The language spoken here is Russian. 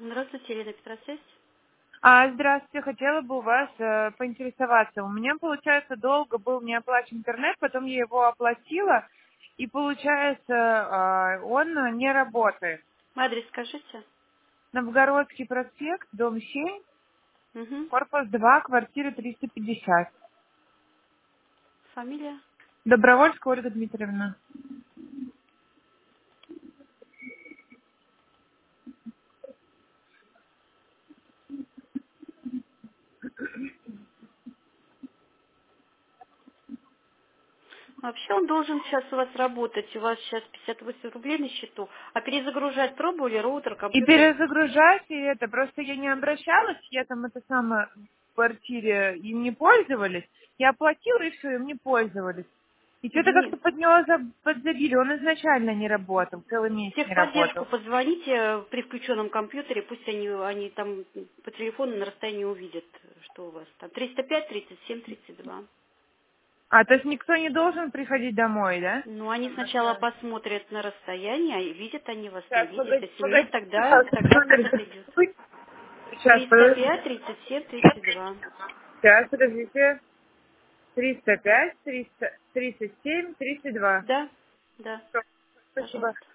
Здравствуйте, Елена Петросвязь. Здравствуйте, хотела бы у вас поинтересоваться. У меня, получается, долго был не оплачен интернет, потом я его оплатила, и, получается, он не работает. Адрес скажите. Новгородский проспект, дом 7, Угу. корпус 2, квартира 350. Фамилия. Добровольская Ольга Дмитриевна. Вообще он должен сейчас у вас работать. У вас сейчас 58 рублей на счету. А перезагружать пробовали роутер, И компьютер? перезагружать, и это, просто я не обращалась, я там это самое в квартире, им не пользовались. Я оплатила, и все, им не пользовались. И что-то Нет. как-то под него подзабили, он изначально не работал, целый В месяц не техподдержку работал. позвоните при включенном компьютере. Пусть они там по телефону на расстоянии увидят, что у вас там. 305 37 32. То есть никто не должен приходить домой, да? Ну, они сначала посмотрят на расстоянии, а видят они вас, не Сейчас, видят. погоди, Если нет, погоди, тогда кто-то придет. сейчас, подожди. 305 37 32. Сейчас, подождите. 305, 300, 37, 32. Да, да, Всё, спасибо. пожалуйста.